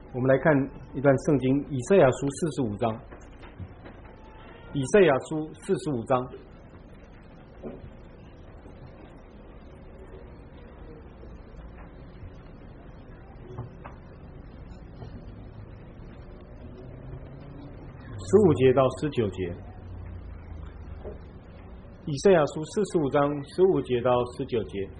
我们来看一段圣经，以赛亚书45章。以赛亚书45章。15节到19节，以赛亚书45章15节到19节。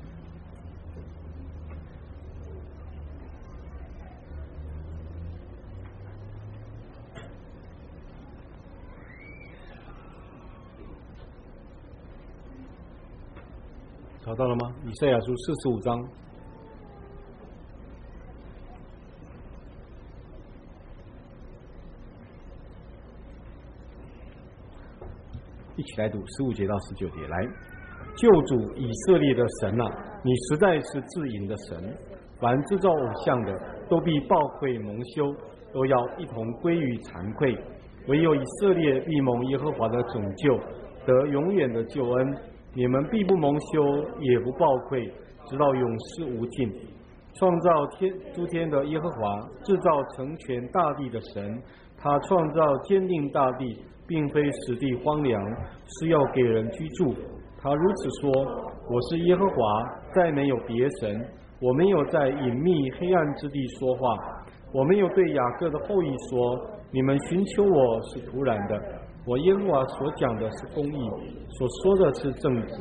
找到了吗？以赛亚书45章。一起来读15节到19节。来，救主以色列的神啊，你实在是至隐的神，凡制造偶像的都必暴愧蒙羞，都要一同归于惭愧。唯有以色列必蒙耶和华的拯救，得永远的救恩。你们必不蒙羞，也不暴愧，直到永世无尽。创造诸天的耶和华，制造成全大地的神，他创造坚定大地，并非使地荒凉，是要给人居住。他如此说：我是耶和华，再没有别神。我没有在隐秘黑暗之地说话，我没有对雅各的后裔说：你们寻求我是突然的。我耶和华所讲的是公义，所说的是正直。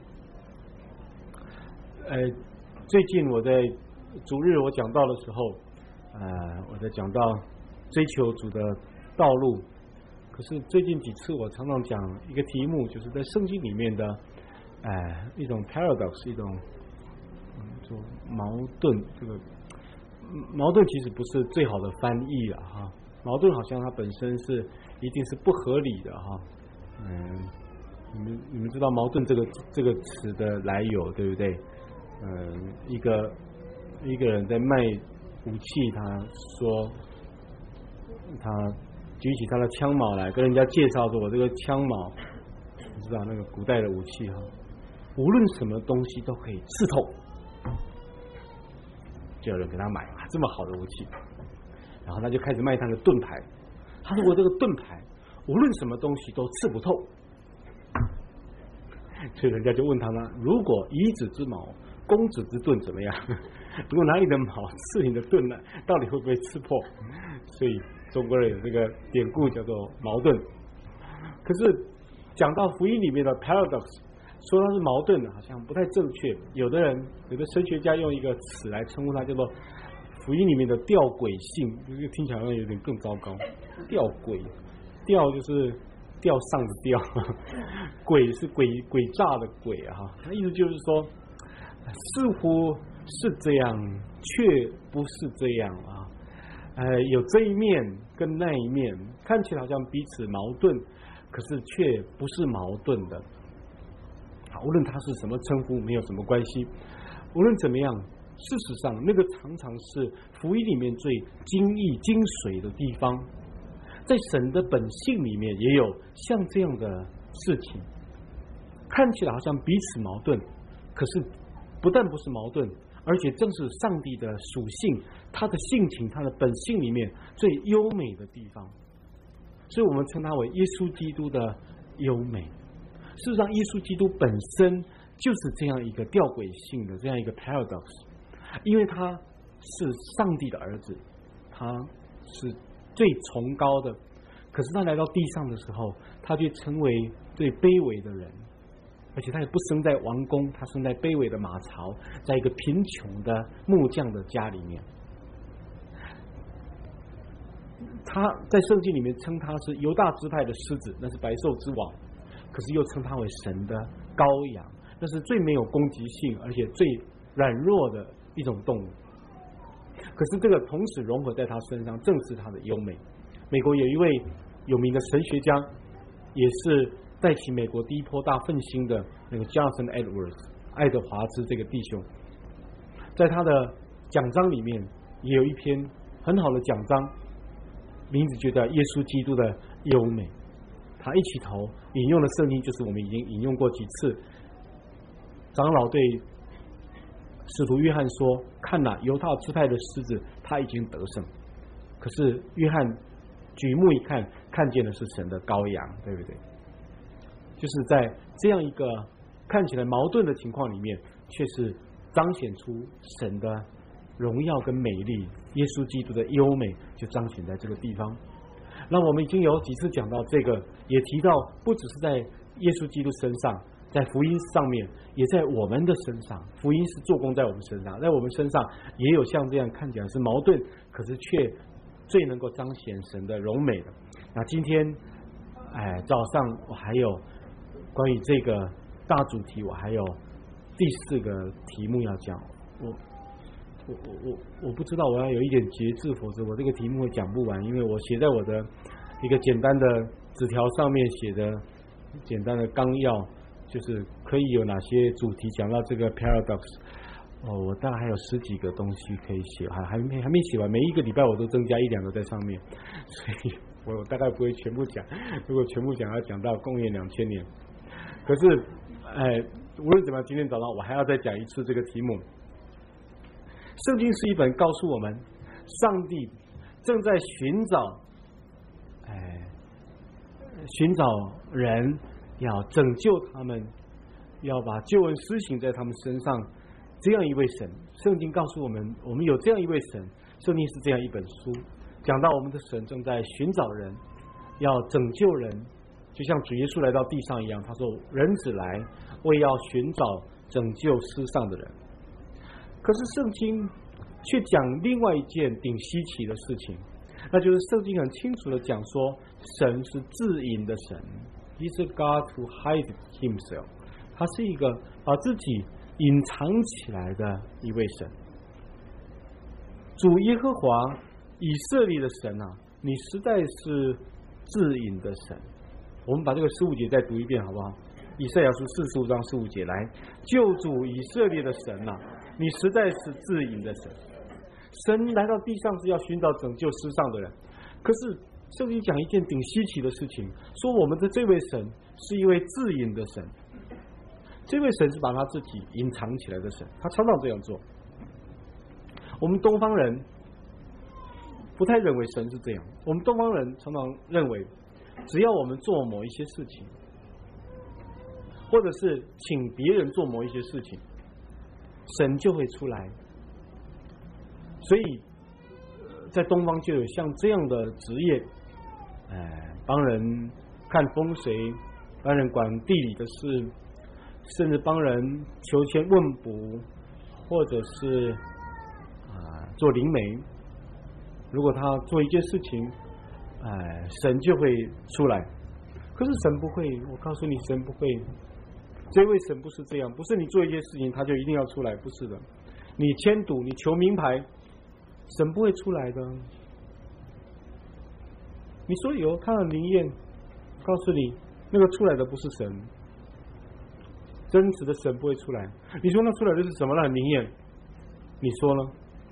最近我在主日我讲道的时候，我在讲到追求主的道路。可是最近几次我常常讲一个题目，就是在圣经里面的一种 paradox， 一种就矛盾。这个矛盾其实不是最好的翻译了哈，矛盾好像它本身是一定是不合理的哈。你们知道矛盾这个词的来由对不对？一个人在卖武器，他说他举起他的枪矛来跟人家介绍说，我这个枪矛，你知道那个古代的武器哈，无论什么东西都可以刺透，就有人给他买这么好的武器，然后他就开始卖他的盾牌。他说我这个盾牌无论什么东西都刺不透，所以人家就问他呢，如果夷子之矛攻子之盾怎么样？如果拿你的矛刺你的盾呢，到底会不会刺破？所以中国人有这个典故叫做矛盾。可是讲到福音里面的 paradox， 说它是矛盾的好像不太正确。有的神学家用一个词来称呼它，叫做福音里面的吊诡性，这个听起来好像有点更糟糕。吊诡，吊就是吊上的吊，诡是诡诈的诡啊。它意思就是说，似乎是这样，却不是这样啊。有这一面跟那一面，看起来好像彼此矛盾，可是却不是矛盾的。无论它是什么称呼，没有什么关系。无论怎么样，事实上那个常常是福音里面最精义精髓的地方。在神的本性里面也有像这样的事情，看起来好像彼此矛盾，可是不但不是矛盾，而且正是上帝的属性，他的性情，他的本性里面最优美的地方。所以我们称它为耶稣基督的优美。事实上耶稣基督本身就是这样一个吊诡性的这样一个 paradox， 因为他是上帝的儿子，他是最崇高的，可是他来到地上的时候，他却成为最卑微的人，而且他也不生在王宫，他生在卑微的马槽，在一个贫穷的木匠的家里面。他在圣经里面称他是犹大支派的狮子，那是百兽之王，可是又称他为神的羔羊，那是最没有攻击性而且最软弱的一种动物。可是这个同时融合在他身上，正是他的优美。美国有一位有名的神学家，也是带起美国第一波大复兴的那个 Jonathan Edwards 爱德华兹这个弟兄，在他的讲章里面也有一篇很好的讲章，名字就叫耶稣基督的优美。他一起头引用的圣经就是我们已经引用过几次，长老对使徒约翰说，看哪，犹大支派的狮子他已经得胜。 可是约翰举目一看，看见的是神的羔羊，对不对？就是在这样一个看起来矛盾的情况里面，却是彰显出神的荣耀跟美丽，耶稣基督的优美就彰显在这个地方。那我们已经有几次讲到这个，也提到不只是在耶稣基督身上，在福音上面，也在我们的身上，福音是做工在我们身上，在我们身上也有像这样看起来是矛盾，可是却最能够彰显神的荣美的。那今天早上我还有关于这个大主题，我还有第4个题目要讲，我不知道，我要有一点节制，否则我这个题目会讲不完，因为我写在我的一个简单的纸条上面写的简单的纲要，就是可以有哪些主题讲到这个 paradox。我大概还有10几个东西可以写，还没写完，每一个礼拜我都增加1-2个在上面，所以我大概不会全部讲，如果全部讲要讲到公元2000年。可是无论怎么样，今天早上我还要再讲一次这个题目。圣经是一本告诉我们上帝正在寻找人，要拯救他们，要把救恩施行在他们身上，这样一位神。圣经告诉我们，我们有这样一位神。圣经是这样一本书，讲到我们的神正在寻找人，要拯救人，就像主耶稣来到地上一样，他说人子来为要寻找拯救世上的人。可是圣经却讲另外一件挺稀奇的事情，那就是圣经很清楚的讲说，神是自隐的神， He's a God who hides himself， 他是一个把自己隐藏起来的一位神。主耶和华以色列的神啊，你实在是自隐的神。我们把这个15节再读一遍好不好？以赛亚书45章15节，来，救主以色列的神啊，你实在是自隐的神。神来到地上是要寻找拯救世上的人，可是圣经讲一件挺稀奇的事情，说我们的这位神是一位自隐的神。这位神是把他自己隐藏起来的神，他常常这样做。我们东方人不太认为神是这样，我们东方人常常认为只要我们做某一些事情，或者是请别人做某一些事情，神就会出来。所以在东方就有像这样的职业，帮人看风水，帮人管地理的事，甚至帮人求签问卜，或者是做灵媒。如果他做一件事情，神就会出来。可是神不会，我告诉你，神不会。这位神不是这样，不是你做一件事情他就一定要出来，不是的。你签赌，你求名牌，神不会出来的。你说有看了灵验，告诉你那个出来的不是神，真实的神不会出来。你说那出来的是什么？那很灵验，你说呢？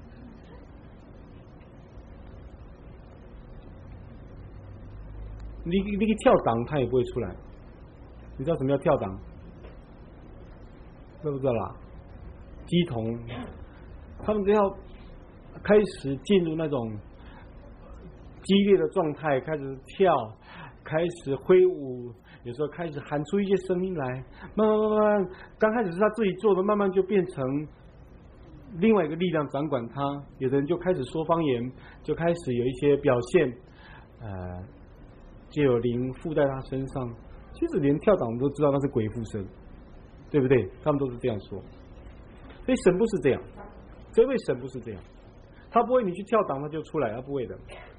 你去跳档他也不会出来。你知道什么叫跳档？知不知道啦？鸡童他们只要开始进入那种激烈的状态，开始跳，开始挥舞，有时候开始喊出一些声音来，慢慢，刚开始是他自己做的，慢慢就变成另外一个力量掌管他。有的人就开始说方言，就开始有一些表现，就有灵附在他身上。其实连跳档都知道那是鬼附身，对不对？他们都是这样说。所以神不是这样，这位神不是这样，他不会你去跳档他就出来，他不会的。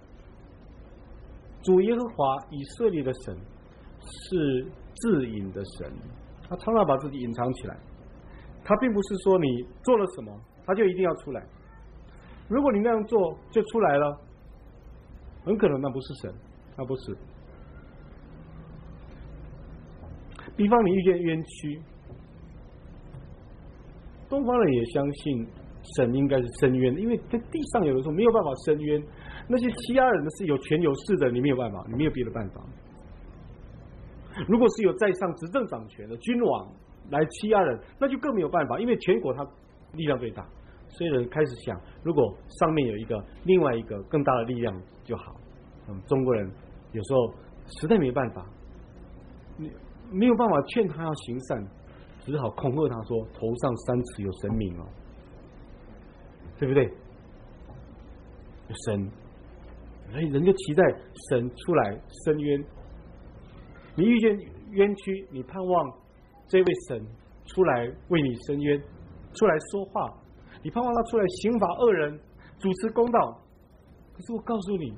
主耶和华以色列的神是自隐的神，他常常把自己隐藏起来。他并不是说你做了什么他就一定要出来，如果你那样做就出来了，很可能那不是神，那不是。比方你遇见冤屈，东方人也相信神应该是伸冤，因为在地上有的时候没有办法伸冤，那些欺压人的是有权有势的，你没有办法，你没有别的办法。如果是有在上执政掌权的君王来欺压人，那就更没有办法，因为全国他力量最大， 所以人开始想，如果上面有另外一个更大的力量就好。中国人有时候实在没办法，你没有办法劝他要行善，只好恐吓他说头上3尺有神明哦，对不对？有神，所以人就期待神出来伸冤。你遇见冤屈，你盼望这位神出来为你伸冤，出来说话，你盼望他出来刑罚恶人，主持公道。可是我告诉你，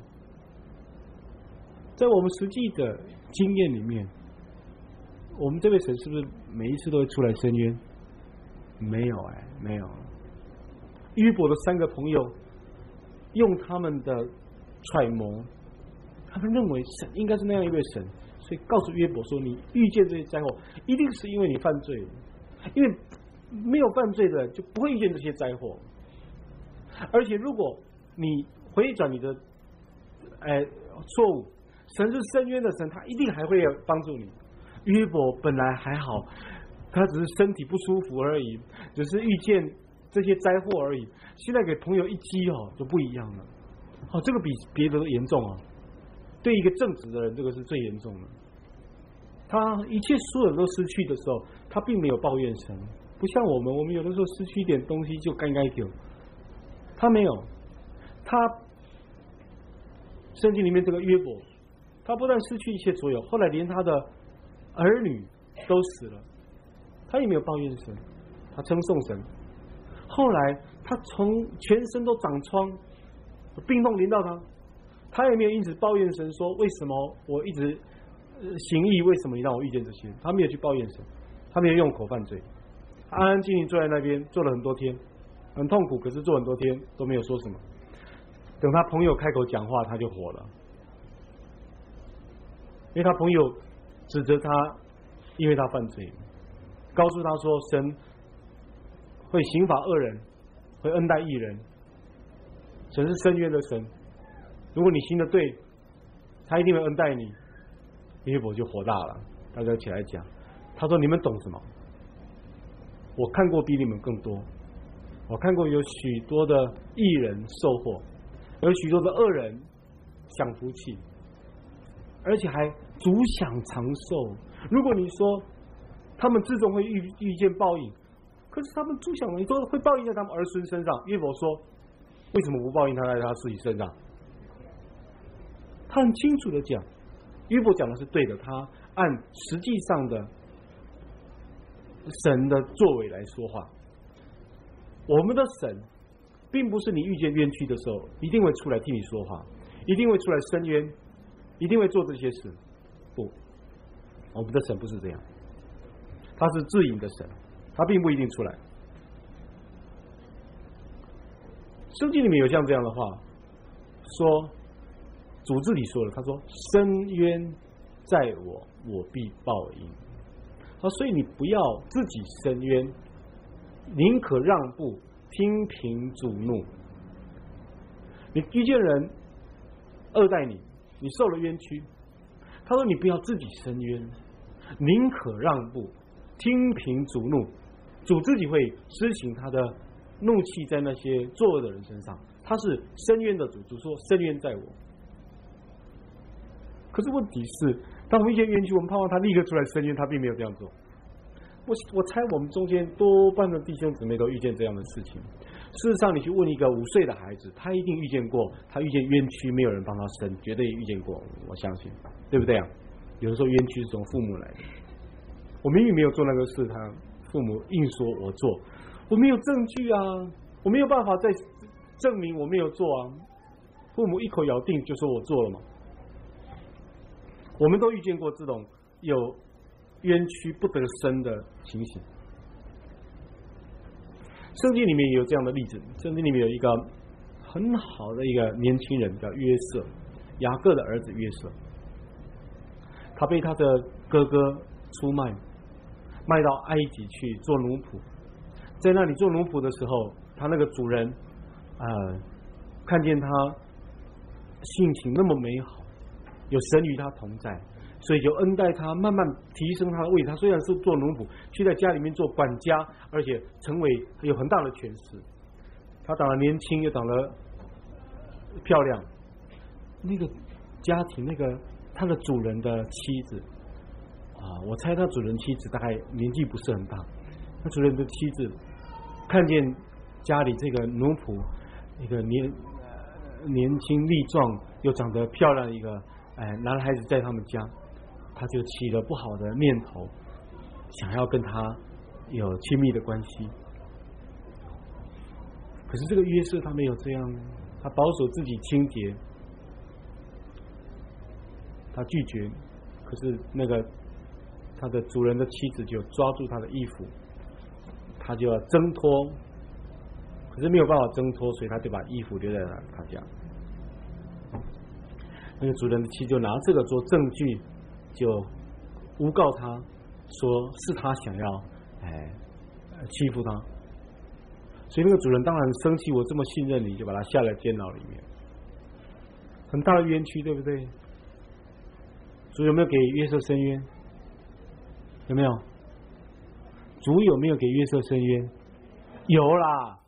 在我们实际的经验里面，我们这位神是不是每一次都会出来伸冤？没有没有。约伯的3个朋友用他们的揣摩，他们认为神应该是那样一位神，所以告诉约伯说，你遇见这些灾祸一定是因为你犯罪了，因为没有犯罪的人就不会遇见这些灾祸。而且如果你回转你的错误，神是伸冤的神，他一定还会帮助你。约伯本来还好，他只是身体不舒服而已，只是遇见这些灾祸而已，现在给朋友一击就不一样了。这个比别的都严重对一个正直的人，这个是最严重的。他一切所有都失去的时候，他并没有抱怨神，不像我们有的时候失去一点东西就该丢，他没有。他圣经里面这个约伯，他不但失去一切所有，后来连他的儿女都死了，他也没有抱怨神，他称颂神。后来他从全身都长疮，病痛临到他，他也没有因此抱怨神说为什么我一直行义，为什么你让我遇见这些？他没有去抱怨神，他没有用口犯罪，安安静静坐在那边坐了很多天，很痛苦，可是坐很多天都没有说什么。等他朋友开口讲话，他就火了，因为他朋友指责他，因为他犯罪，告诉他说神会刑罚恶人，会恩待义人，神是伸冤的神，如果你行得对，他一定会恩待你。约伯就火大了，大家起来讲，他说你们懂什么？我看过比你们更多，我看过有许多的义人受祸，有许多的恶人享福气，而且还主享长寿。如果你说他们至终会遇见报应，可是他们主享，你说会报应在他们儿孙身上。约伯说为什么不报应他在他自己身上？他很清楚的讲，约伯讲的是对的，他按实际上的神的作为来说话。我们的神并不是你遇见冤屈的时候一定会出来替你说话，一定会出来伸冤，一定会做这些事。不，我们的神不是这样，他是自隐的神，他并不一定出来。圣经里面有像这样的话说，主自己说了，他说伸冤在我，我必报应。所以你不要自己伸冤，宁可让步，听凭主怒。你遇见人恶待你，你受了冤屈，他说你不要自己伸冤，宁可让步，听凭主怒。主自己会施行他的怒气在那些作恶的人身上，他是伸冤的主。主说伸冤在我。可是问题是，当我们遇见冤屈，我们盼望他立刻出来伸冤，他并没有这样做。我猜我们中间多半的弟兄姊妹都遇见这样的事情。事实上，你去问一个5岁的孩子，他一定遇见过，他遇见冤屈没有人帮他伸，绝对遇见过，我相信，对不对啊？有的时候冤屈是从父母来的，我明明没有做那个事，他父母硬说我做，我没有证据啊，我没有办法再证明我没有做啊，父母一口咬定就说我做了嘛。我们都遇见过这种有冤屈不得伸的情形。圣经里面也有这样的例子，圣经里面有一个很好的一个年轻人叫约瑟，雅各的儿子约瑟，他被他的哥哥出卖，卖到埃及去做奴仆。在那里做奴仆的时候，他那个主人看见他性情那么美好，有神与他同在，所以就恩待他，慢慢提升他的位置。他虽然是做奴仆，却在家里面做管家，而且成为有很大的权势。 他长得年轻又长得漂亮，那个家庭那个他的主人的妻子我猜他主人妻子大概年纪不是很大，他主人的妻子看见家里这个奴仆一个年轻力壮又长得漂亮的一个男孩子在他们家，他就起了不好的念头，想要跟他有亲密的关系。可是这个约瑟他没有这样，他保守自己清洁，他拒绝。可是那个他的主人的妻子就抓住他的衣服，他就要挣脱，可是没有办法挣脱，所以他就把衣服留在他家。那个主人的妻就拿这个做证据，就诬告他说是他想要欺负他，所以那个主人当然生气，我这么信任你，就把他下了监牢里面，很大的冤屈，对不对？主有没有给约瑟伸冤？有没有？主有没有给约瑟伸冤？有啦。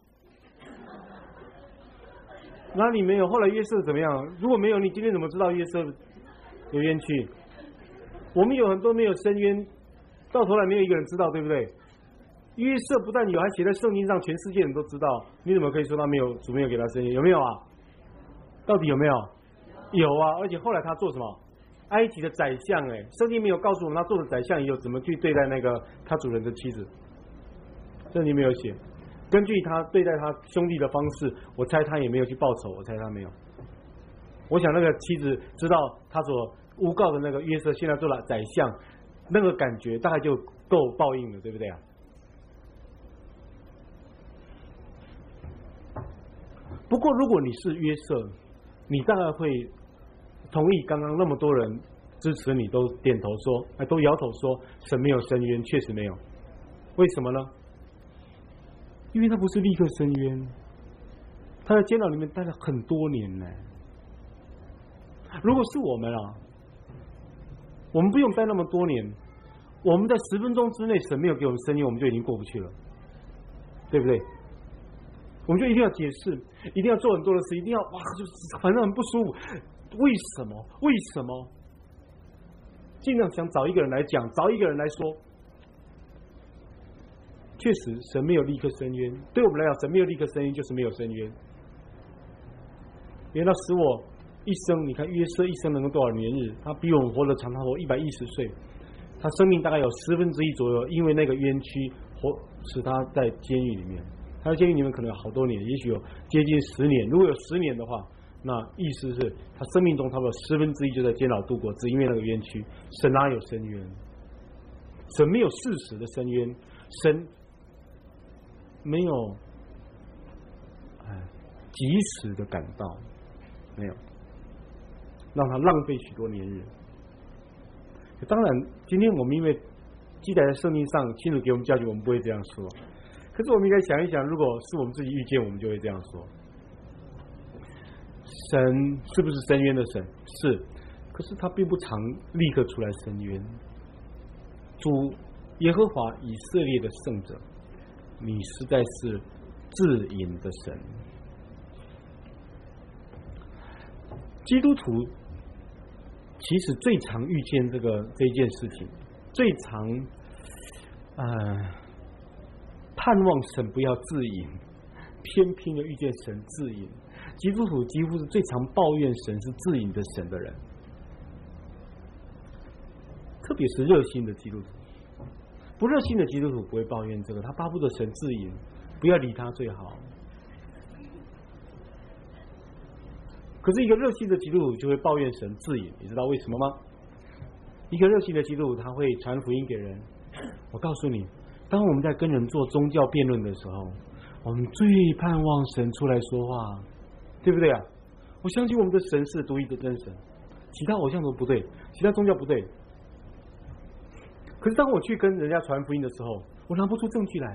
哪里没有？后来约瑟怎么样？如果没有，你今天怎么知道约瑟有冤屈？我们有很多没有伸冤，到头来没有一个人知道，对不对？约瑟不但有，还写在圣经上，全世界人都知道。你怎么可以说他没有？主没有给他伸冤？有没有啊？到底有没有？有啊！而且后来他做什么？埃及的宰相，圣经没有告诉我们他做的宰相以后怎么去对待那个他主人的妻子，圣经没有写。根据他对待他兄弟的方式，我猜他也没有去报仇，我猜他没有。我想那个妻子知道他所诬告的那个约瑟现在做了宰相，那个感觉大概就够报应了，对不对啊？不过如果你是约瑟，你大概会同意刚刚那么多人支持你都点头说，都摇头说神没有伸冤，确实没有。为什么呢？因为他不是立刻伸冤，他在监牢里面待了很多年呢。如果是我们我们不用待那么多年，我们在10分钟之内神没有给我们伸冤，我们就已经过不去了，对不对？我们就一定要解释，一定要做很多的事，一定要就是反正很不舒服。为什么？为什么？尽量想找一个人来讲，找一个人来说。确实，神没有立刻伸冤。对我们来讲，神没有立刻伸冤，就是没有伸冤。因为他使我一生，你看约瑟一生能够多少年日？他比我们活得长，他活110岁，他生命大概有1/10左右，因为那个冤屈使他在监狱里面。他在监狱里面可能有好多年，也许有接近10年。如果有10年的话，那意思是他生命中差不多1/10就在监牢度过，只因为那个冤屈。神哪有伸冤？神没有事实的伸冤，神没有及时的赶到，没有让他浪费许多年日。当然今天我们因为记载在圣经上清楚给我们教训，我们不会这样说。可是我们应该想一想，如果是我们自己遇见，我们就会这样说。神是不是伸冤的神？是，可是他并不常立刻出来伸冤。主耶和华以色列的圣者，你实在是至隐的神。基督徒其实最常遇见这一件事情，最常盼望神不要自隐，偏偏又遇见神自隐。基督徒几乎是最常抱怨神是自隐的神的人，特别是热心的基督徒。不热心的基督徒不会抱怨这个，他巴不得神自隐，不要理他最好。可是一个热心的基督徒就会抱怨神自隐，你知道为什么吗？一个热心的基督徒他会传福音给人。我告诉你，当我们在跟人做宗教辩论的时候，我们最盼望神出来说话，对不对啊？我相信我们的神是独一的真神，其他偶像都不对，其他宗教不对。可是当我去跟人家传福音的时候，我拿不出证据来。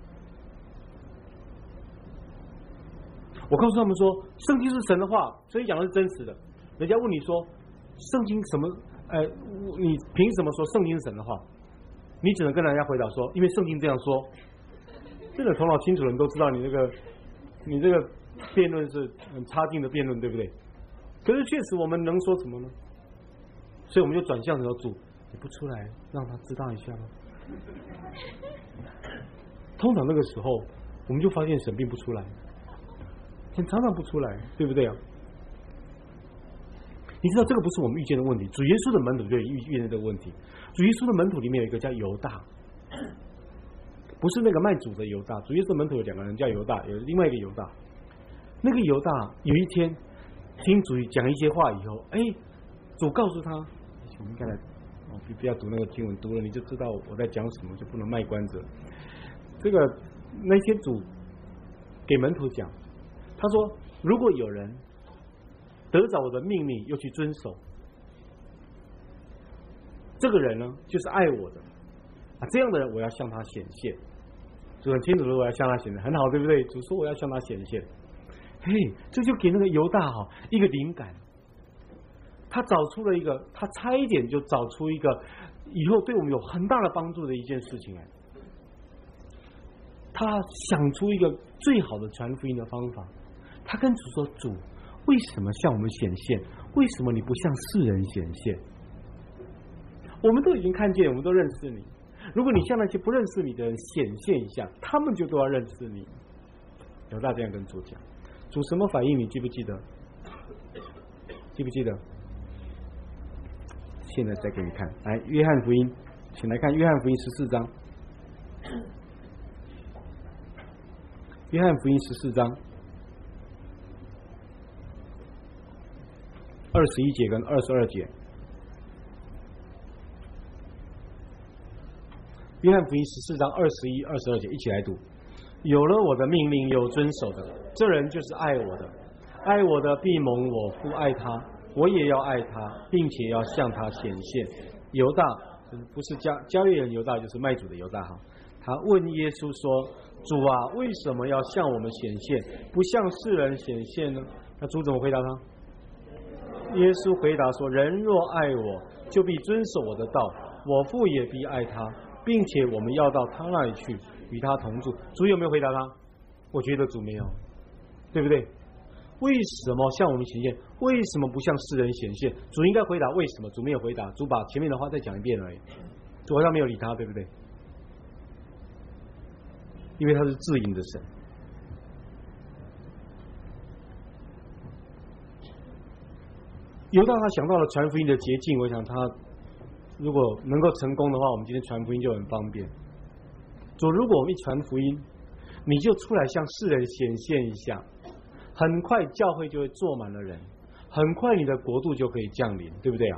我告诉他们说，圣经是神的话，所以讲的是真实的。人家问你说，圣经什么？你凭什么说圣经是神的话？你只能跟人家回答说，因为圣经这样说。这个头脑清楚的人都知道，你那个你这个辩论是很差劲的辩论，对不对？可是确实我们能说什么呢？所以我们就转向说，主，你不出来让他知道一下吗？通常那个时候我们就发现神并不出来，神常常不出来，对不对啊？你知道这个不是我们遇见的问题，主耶稣的门徒就遇见这个问题。主耶稣的门徒里面有一个叫犹大，不是那个卖主的犹大，主耶稣的门徒有2个人叫犹大，有另外一个犹大。那个犹大有一天听主讲一些话以后，主告诉他，我们应该来，不要读那个经文，读了你就知道我在讲什么，就不能卖关子。这个那天主给门徒讲，他说如果有人得着我的命令又去遵守，这个人呢就是爱我的这样的人我要向他显现。主很清楚说我要向他显现，很好，对不对？主说我要向他显现，这就给那个犹大一个灵感，他找出了一个，他差一点就找出一个以后对我们有很大的帮助的一件事情他想出一个最好的传福音的方法。他跟主说，主为什么向我们显现？为什么你不向世人显现？我们都已经看见，我们都认识你，如果你向那些不认识你的人显现一下，他们就都要认识你。犹大这样跟主讲，主什么反应你记不记得？记不记得？现在再给你看，来约翰福音，请来看约翰福音14章，约翰福音14章21节跟22节。约翰福音14章21、22节，一起来读。有了我的命令又遵守的，这人就是爱我的。爱我的必蒙我父爱他，我也要爱他，并且要向他显现。犹大不是加略人犹大，就是卖主的犹大他问耶稣说，主啊，为什么要向我们显现，不向世人显现呢？那主怎么回答他？耶稣回答说，人若爱我，就必遵守我的道，我父也必爱他，并且我们要到他那里去，与他同住。主有没有回答他？我觉得主没有，对不对？为什么向我们显现？为什么不向世人显现？主应该回答为什么，主没有回答。主把前面的话再讲一遍而已，主好像没有理他，对不对？因为他是至隐的神。犹大他想到了传福音的捷径，我想他如果能够成功的话，我们今天传福音就很方便。主，如果我们一传福音，你就出来向世人显现一下，很快教会就会坐满了人，很快你的国度就可以降临，对不对啊？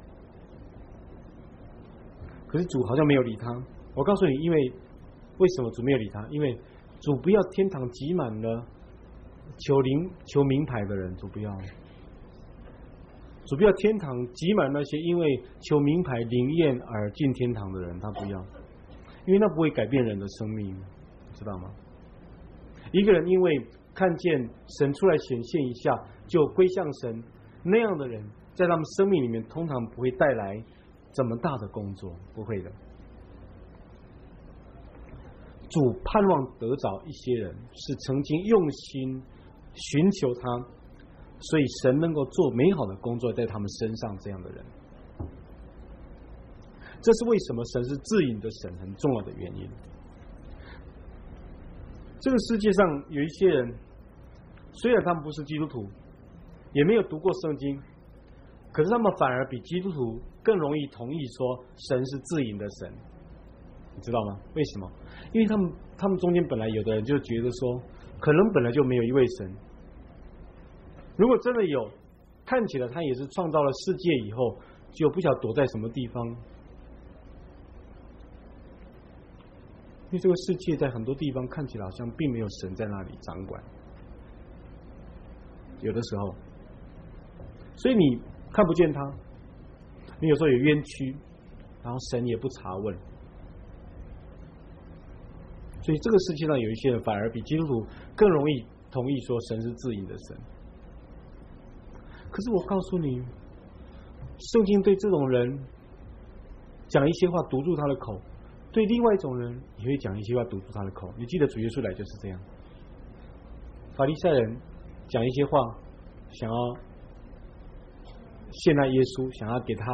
可是主好像没有理他。我告诉你，因为为什么主没有理他？因为主不要天堂挤满了求名牌的人，主不要。主不要天堂挤满那些因为求名牌灵验而进天堂的人，他不要，因为那不会改变人的生命，知道吗？一个人因为看见神出来显现一下就归向神，那样的人在他们生命里面通常不会带来这么大的工作，不会的。主盼望得着一些人是曾经用心寻求他，所以神能够做美好的工作在他们身上，这样的人，这是为什么神是至隐的神很重要的原因。这个世界上有一些人，虽然他们不是基督徒，也没有读过圣经，可是他们反而比基督徒更容易同意说神是至隐的神，你知道吗？为什么？因为他们中间本来有的人就觉得说，可能本来就没有一位神。如果真的有，看起来他也是创造了世界以后，就不晓得躲在什么地方。因为这个世界在很多地方看起来好像并没有神在那里掌管，有的时候，所以你看不见他，你有时候有冤屈，然后神也不查问。所以这个世界上有一些人反而比基督徒更容易同意说神是至隐的神。可是我告诉你，圣经对这种人讲一些话堵住他的口，对另外一种人也会讲一些话堵住他的口。你记得主耶稣来就是这样， 法利赛人讲一些话，想要陷害耶稣，想要给他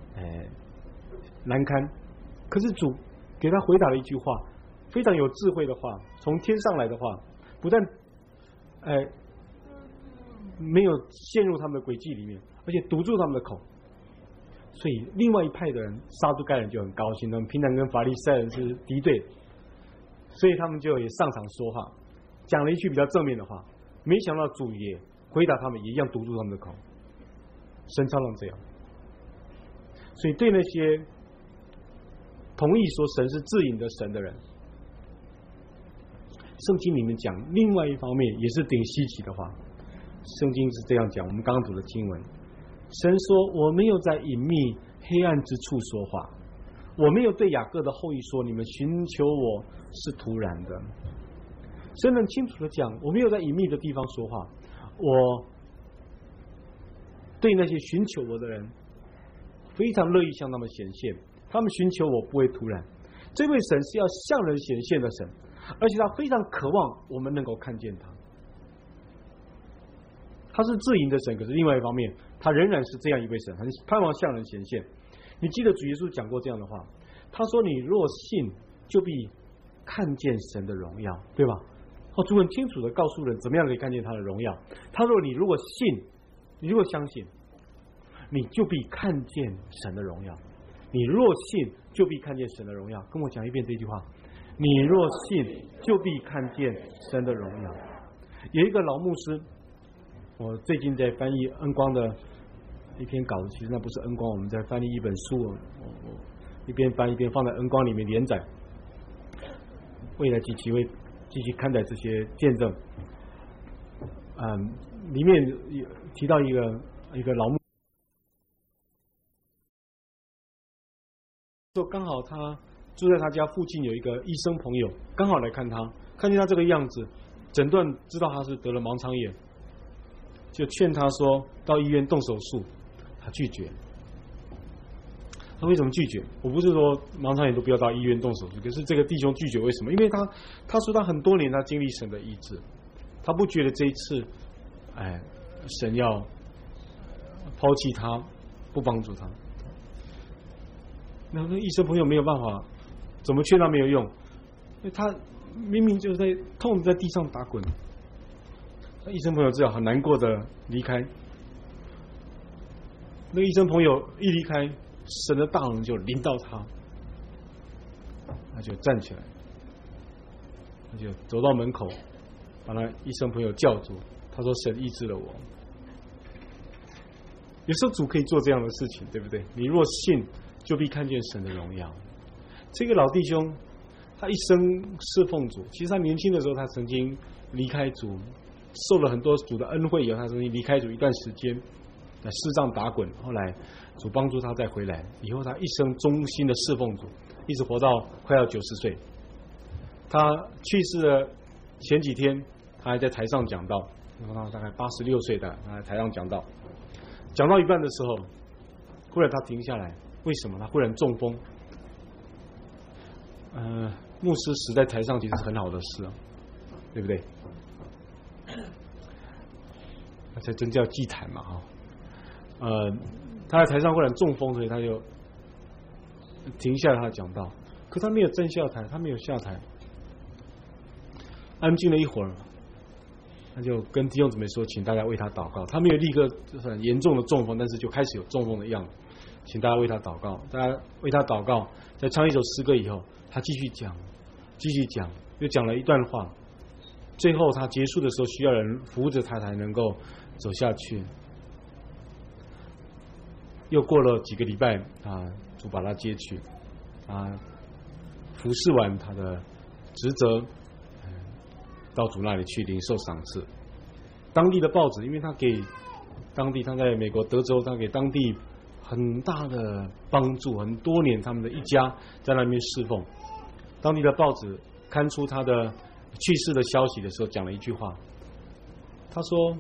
难堪。可是主给他回答了一句话，非常有智慧的话，从天上来的话，不但没有陷入他们的诡计里面，而且堵住他们的口。所以另外一派的人，撒都该人就很高兴，他们平常跟法利赛人是敌对，所以他们就也上场说话，讲了一句比较正面的话。没想到主也回答他们，也一样堵住他们的口。神常常这样。所以对那些同意说神是至隐的神的人，圣经里面讲另外一方面也是挺稀奇的话。圣经是这样讲，我们刚刚读的经文，神说我没有在隐秘黑暗之处说话，我没有对雅各的后裔说你们寻求我是突然的。神很清楚的讲，我没有在隐秘的地方说话，我对那些寻求我的人非常乐意向他们显现，他们寻求我不会突然。这位神是要向人显现的神，而且他非常渴望我们能够看见他。他是至隐的神，可是另外一方面他仍然是这样一位神，很盼望向人显现。你记得主耶稣讲过这样的话，他说你若信就必看见神的荣耀，对吧？主很清楚的告诉人怎么样可以看见他的荣耀。他说你如果信，你如果相信，你就必看见神的荣耀。你若信就必看见神的荣耀。跟我讲一遍这句话，你若信就必看见神的荣耀。有一个老牧师，我最近在翻译恩光的一篇稿子，其实那不是恩光，我们在翻译一本书，我一边翻一边放在恩光里面连载，未来几期会继续刊载这些见证。里面提到一个老牧，说刚好他住在他家附近有一个医生朋友，刚好来看他，看见他这个样子，诊断知道他是得了盲肠炎，就劝他说到医院动手术，他拒绝。他为什么拒绝？我不是说盲肠炎都不要到医院动手术，可是这个弟兄拒绝为什么？因为他说他很多年他经历神的医治，他不觉得这一次神要抛弃他，不帮助他。那医生朋友没有办法，怎么劝他没有用，因为他明明就在痛在地上打滚。那医生朋友只好很难过的离开。那医生朋友一离开，神的大能就临到他，他就站起来，他就走到门口，把那医生朋友叫住。他说：“神医治了我。”有时候主可以做这样的事情，对不对？你若信，就必看见神的荣耀。这个老弟兄，他一生侍奉主。其实他年轻的时候，他曾经离开主，受了很多主的恩惠以后，他曾经离开主一段时间，在世上打滚。后来主帮助他再回来，以后他一生忠心的侍奉主，一直活到快要90岁。他去世的前几天，他还在台上讲道，他大概86岁的，他在台上讲道，讲到一半的时候，忽然他停下来。为什么？他忽然中风。牧师死在台上其实是很好的事，对不对？那才真叫祭坛嘛，哈。他在台上忽然中风，所以他就停下来他讲道。可他没有站下台，他没有下台，安静了一会儿，他就跟弟兄姊妹说：“请大家为他祷告。”他没有立刻很严重的中风，但是就开始有中风的样子。请大家为他祷告，大家为他祷告。在唱一首诗歌以后，他继续讲，又讲了一段话。最后他结束的时候，需要人扶着他才能够走下去。又过了几个礼拜，主把他接去，服侍完他的职责，到主那里去领受赏赐。当地的报纸，因为他给当地，他在美国德州，他给当地很大的帮助，很多年他们的一家在那边侍奉。当地的报纸刊出他的去世的消息的时候，讲了一句话，他说：“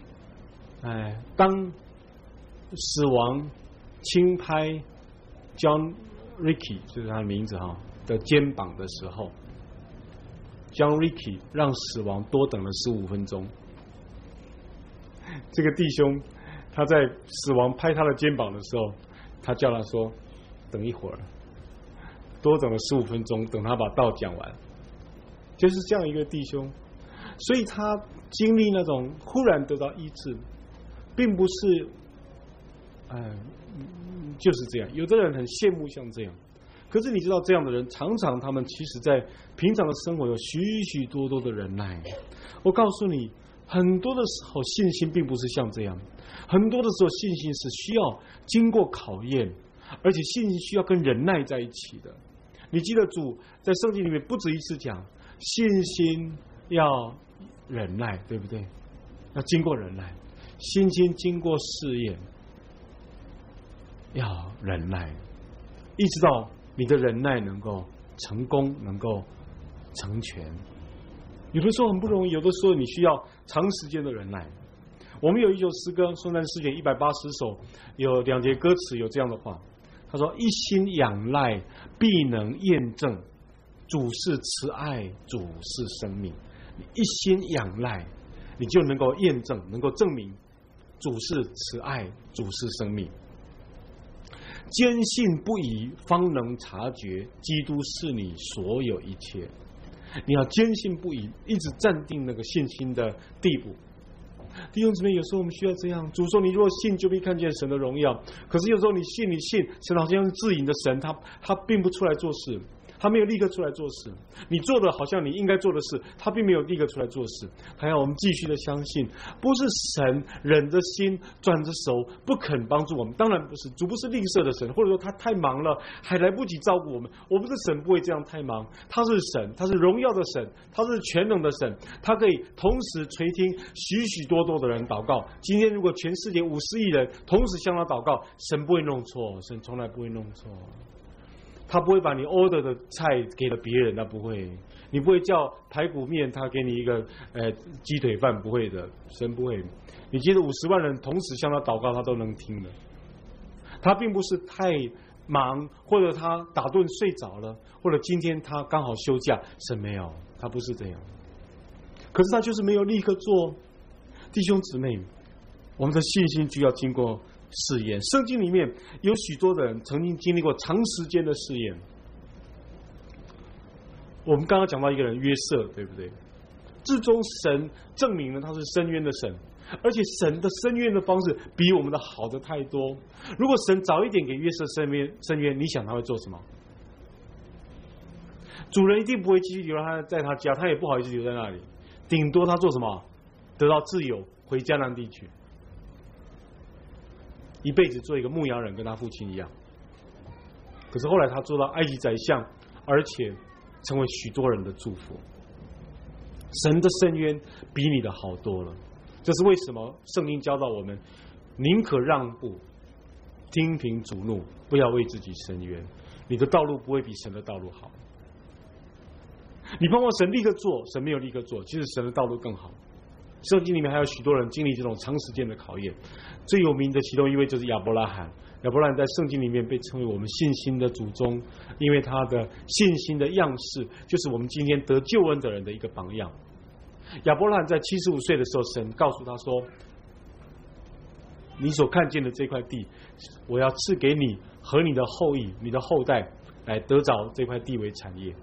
当死亡轻拍 John Ricky 就是他的名字的肩膀的时候， John Ricky 让死亡多等了15分钟。这个弟兄他在死亡拍他的肩膀的时候，他叫他说等一会儿，多等了15分钟，等他把道讲完。就是这样一个弟兄，所以他经历那种忽然得到医治，并不是就是这样。有的人很羡慕像这样，可是你知道这样的人常常他们其实在平常的生活有许许多多的忍耐。我告诉你，很多的时候信心并不是像这样，很多的时候信心是需要经过考验，而且信心需要跟忍耐在一起的。你记得主在圣经里面不止一次讲信心要忍耐，对不对？要经过忍耐，信心经过试验要忍耐，一直到你的忍耐能够成功，能够成全。有的时候很不容易，有的时候你需要长时间的忍耐。我们有一首诗歌，颂赞诗选180首，有2节歌词有这样的话，他说：一心仰赖，必能验证，主是慈爱，主是生命。你一心仰赖，你就能够验证，能够证明主是慈爱，主是生命。坚信不疑，方能察觉基督是你所有一切。你要坚信不疑，一直站定那个信心的地步。弟兄姊妹，有时候我们需要这样。主说：“你若信，就必看见神的荣耀。”可是有时候你信，神好像是自隐的神，他并不出来做事，他没有立刻出来做事。你做的好像你应该做的事，他并没有立刻出来做事。还要我们继续的相信，不是神忍着心转着手不肯帮助我们，当然不是。主不是吝啬的神，或者说他太忙了还来不及照顾我们。我们的神不会这样太忙，他是神，他是荣耀的神，他是全能的神，他可以同时垂听许许多多的人祷告。今天如果全世界50亿人同时向他祷告，神不会弄错，神从来不会弄错。他不会把你 order 的菜给了别人，他不会。你不会叫排骨面，他给你一个鸡腿饭，不会的，神不会。你记得50万人同时向他祷告，他都能听的。他并不是太忙，或者他打盹睡着了，或者今天他刚好休假，神没有，他不是这样。可是他就是没有立刻做。弟兄姊妹，我们的信心就要经过试验。圣经里面有许多的人曾经经历过长时间的试验。我们刚刚讲到一个人约瑟，对不对？至终神证明了他是深渊的神，而且神的深渊的方式比我们的好的太多。如果神早一点给约瑟深渊，你想他会做什么？主人一定不会继续留他在他家，他也不好意思留在那里，顶多他做什么？得到自由，回迦南地区，一辈子做一个牧羊人，跟他父亲一样。可是后来他做到埃及宰相，而且成为许多人的祝福。神的深渊比你的好多了，这是为什么圣经教导我们宁可让步，听凭主怒，不要为自己伸冤。你的道路不会比神的道路好。你盼望神立刻做，神没有立刻做，其实神的道路更好。圣经里面还有许多人经历这种长时间的考验，最有名的其中一位就是亚伯拉罕。亚伯拉罕在圣经里面被称为我们信心的祖宗，因为他的信心的样式就是我们今天得救恩的人的一个榜样。亚伯拉罕在75岁的时候，神告诉他说：你所看见的这块地，我要赐给你和你的后裔、你的后代来得着这块地为产业。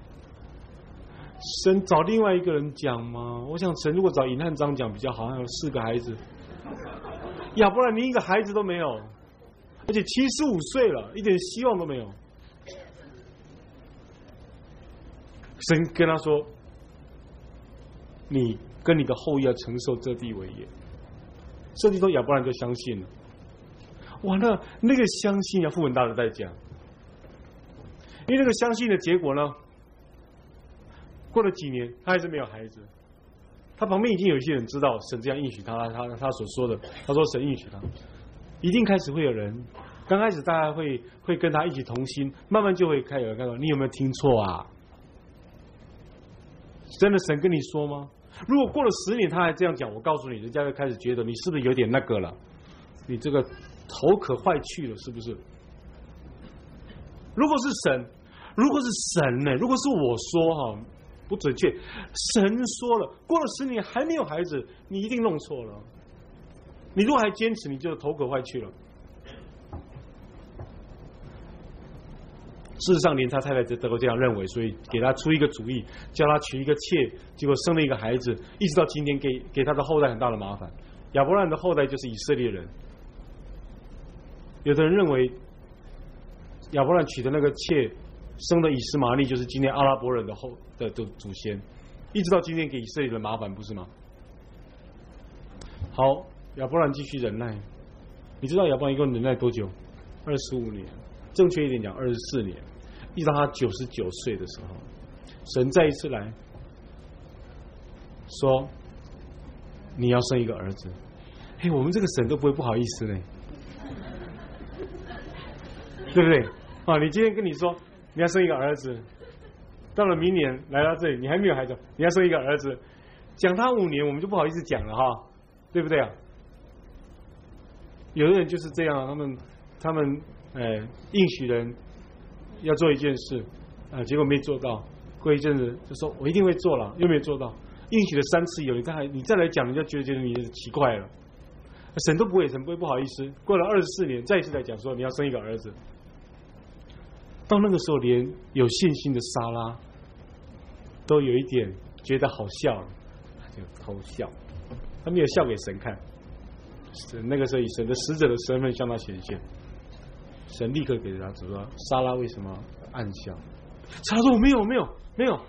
神找另外一个人讲吗？我想神如果找尹汉章讲比较好，还有4个孩子。亚伯拉罕连一个孩子都没有，而且75岁了，一点希望都没有。神跟他说：你跟你的后裔要承受这地为业。圣经中亚伯拉罕就相信了。哇，那个相信要付很大的代价，因为那个相信的结果呢，过了几年他还是没有孩子。他旁边已经有一些人知道神这样应许他所说的，他说神应许他，一定开始会有人，刚开始大家会跟他一起同心，慢慢就会有人看到你有没有听错啊？真的神跟你说吗？如果过了10年他还这样讲，我告诉你，人家就开始觉得你是不是有点那个了？你这个头可坏去了，是不是？如果是神呢？如果是我说哈， 不准确。神说了，过了10年还没有孩子，你一定弄错了。你如果还坚持，你就头壳坏去了。事实上，连他太太都这样认为，所以给他出一个主意，叫他娶一个妾，结果生了一个孩子，一直到今天给他的后代很大的麻烦。亚伯兰的后代就是以色列人。有的人认为亚伯兰娶的那个妾生的以实玛利就是今天阿拉伯人的祖先，一直到今天给以色列人麻烦，不是吗？好，亚伯兰继续忍耐。你知道亚伯兰一共忍耐多久？25年，正确一点讲24年，一直到他99岁的时候，神再一次来说你要生一个儿子。嘿，我们这个神都不会不好意思呢，对不对？啊，你今天跟你说你要生一个儿子，到了明年来到这里，你还没有孩子，你要生一个儿子，讲他5年，我们就不好意思讲了哈，对不对啊？有的人就是这样，他们应许人要做一件事，结果没做到，过一阵子就说我一定会做了，又没有做到，应许了3次有，你再来讲，人家觉得你奇怪了。神都不会不好意思。过了24年，再一次来讲说你要生一个儿子。到那个时候，连有信心的撒拉都有一点觉得好笑了，就偷笑，他没有笑给神看。神那个时候以神的使者的身份向他显现，神立刻给他说：“撒拉为什么暗笑？”撒拉说：“我没有。”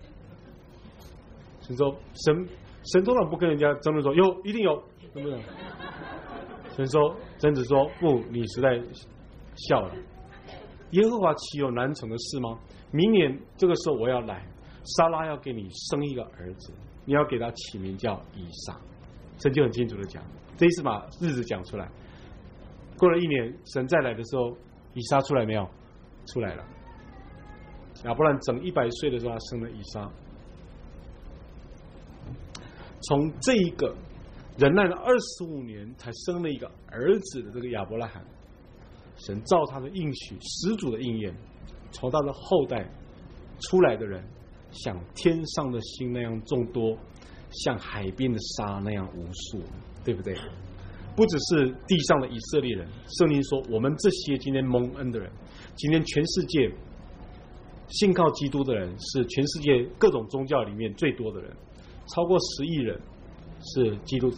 神说：“神通常不跟人家争论说有，一定有，对不对？”神说：“真子说不，你实在笑了。耶和华岂有难成的事吗？明年这个时候我要来，撒拉要给你生一个儿子，你要给他起名叫以撒。”神就很清楚的讲，这一次把日子讲出来。过了1年，神再来的时候，以撒出来没有？出来了。亚伯兰整100岁的时候，他生了以撒。从这一个忍耐了25年才生了一个儿子的这个亚伯拉罕，神照他的应许十足的应验，从他的后代出来的人像天上的星那样众多，像海边的沙那样无数，对不对？不只是地上的以色列人，圣经说我们这些今天蒙恩的人，今天全世界信靠基督的人是全世界各种宗教里面最多的人，超过10亿人是基督徒。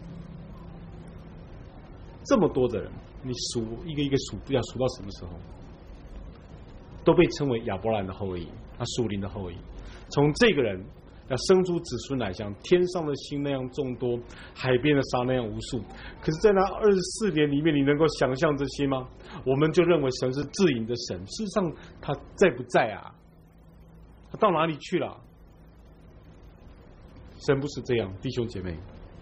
这么多的人，你数一个一个数，要数到什么时候？都被称为亚伯兰的后裔，属灵的后裔。从这个人要生出子孙来，像天上的星那样众多，海边的沙那样无数。可是在那24年里面，你能够想象这些吗？我们就认为神是至隐的神，事实上他在不在啊？他到哪里去了？神不是这样，弟兄姐妹。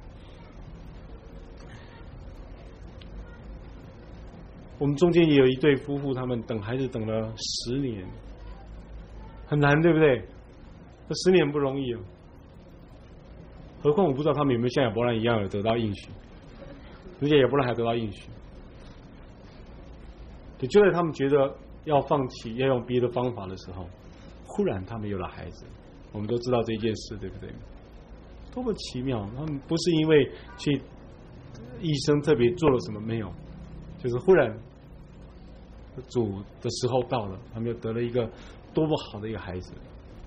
我们中间也有一对夫妇，他们等孩子等了10年，很难，对不对？这10年不容易啊。何况我不知道他们有没有像亚伯兰一样有得到应许，而且亚伯兰还得到应许。就在他们觉得要放弃，要用别的方法的时候，忽然他们有了孩子。我们都知道这件事，对不对？多么奇妙！他们不是因为去医生特别做了什么，没有，就是忽然主的时候到了，他们又得了一个多么好的一个孩子。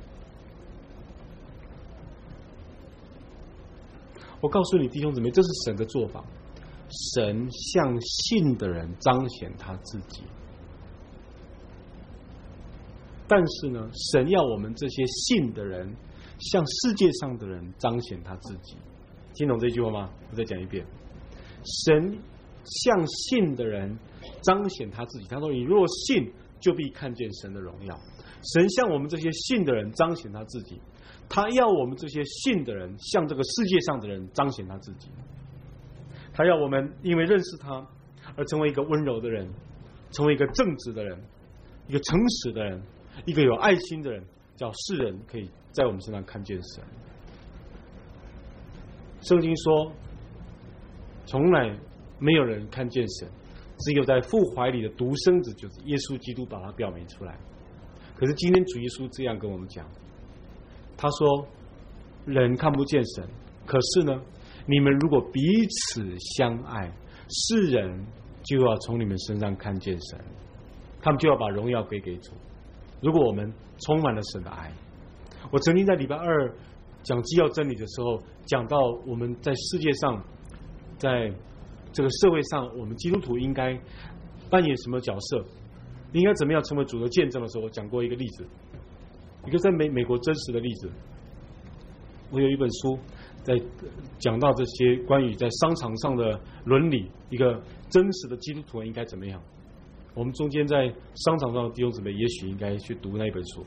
我告诉你，弟兄姊妹，这是神的做法。神向信的人彰显他自己，但是呢，神要我们这些信的人向世界上的人彰显他自己。听懂这句话吗？我再讲一遍。神向信的人彰显他自己，他说你若信就必看见神的荣耀。神向我们这些信的人彰显他自己，他要我们这些信的人向这个世界上的人彰显他自己。他要我们因为认识他而成为一个温柔的人，成为一个正直的人，一个诚实的人，一个有爱心的人，叫世人可以在我们身上看见神。圣经说从来没有人看见神，只有在父怀里的独生子，就是耶稣基督把他表明出来。可是今天主耶稣这样跟我们讲， 他说人看不见神，可是呢，你们如果彼此相爱，世人就要从你们身上看见神，他们就要把荣耀归给主。如果我们充满了神的爱，我曾经在礼拜二讲基要真理的时候，讲到我们在世界上，在这个社会上，我们基督徒应该扮演什么角色，应该怎么样成为主的见证的时候，我讲过一个例子，一个在美国真实的例子。我有一本书在讲到这些关于在商场上的伦理，一个真实的基督徒应该怎么样。我们中间在商场上的弟兄姊妹也许应该去读那一本书。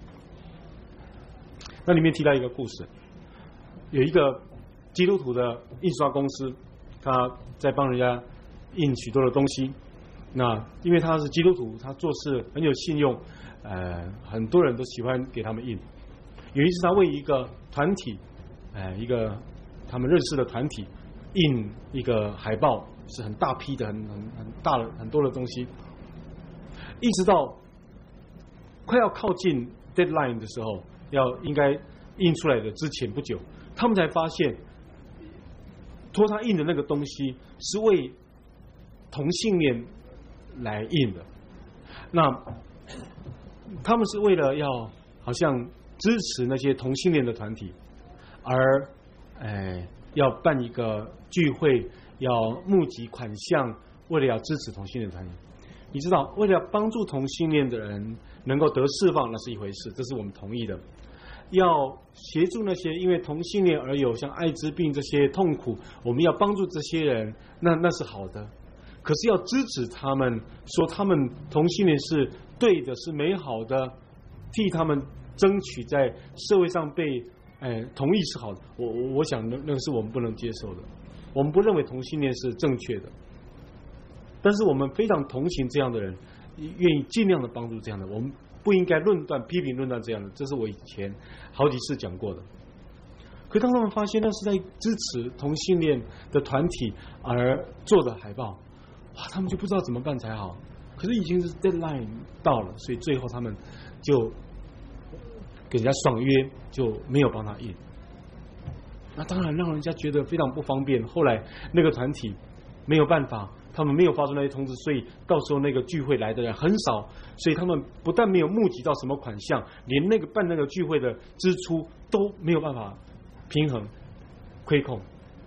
那里面提到一个故事，有一个基督徒的印刷公司，他在帮人家印许多的东西。那因为他是基督徒，他做事很有信用，很多人都喜欢给他们印。有一次他为一个团体，一个他们认识的团体印一个海报，是很大批的、很大的很多的东西，一直到快要靠近 deadline 的时候，应该印出来的之前不久，他们才发现托他印的那个东西是为同性恋来印的。那他们是为了要好像支持那些同性恋的团体，而要办一个聚会，要募集款项，为了要支持同性恋团体。你知道，为了帮助同性恋的人能够得释放，那是一回事，这是我们同意的。要协助那些因为同性恋而有像艾滋病这些痛苦，我们要帮助这些人，那是好的。可是要支持他们，说他们同性恋是对的，是美好的，替他们争取在社会上被同意是好的。我想那个是我们不能接受的。我们不认为同性恋是正确的，但是我们非常同情这样的人，愿意尽量的帮助这样的。我们不应该批评论断这样的，这是我以前好几次讲过的。可当他们发现那是在支持同性恋的团体而做的海报，哇，他们就不知道怎么办才好。可是已经是 deadline 到了，所以最后他们就给人家爽约，就没有帮他印。那当然让人家觉得非常不方便。后来那个团体没有办法，他们没有发出那些通知，所以到时候那个聚会来的人很少，所以他们不但没有募集到什么款项，连那个办那个聚会的支出都没有办法平衡亏空。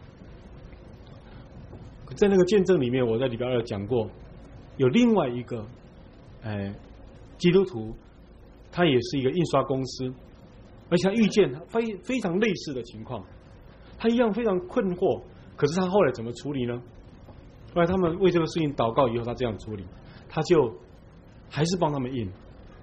在那个见证里面，我在礼拜二讲过，有另外一个基督徒，他也是一个印刷公司，而且他遇见非常类似的情况，他一样非常困惑。可是他后来怎么处理呢？后来他们为这个事情祷告以后，他这样处理，他就还是帮他们印，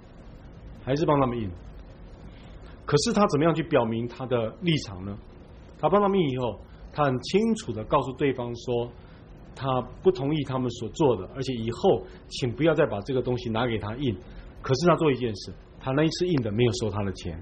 可是他怎么样去表明他的立场呢？他帮他们印以后，他很清楚的告诉对方说，他不同意他们所做的，而且以后请不要再把这个东西拿给他印。可是他做一件事，他那一次印的没有收他的钱，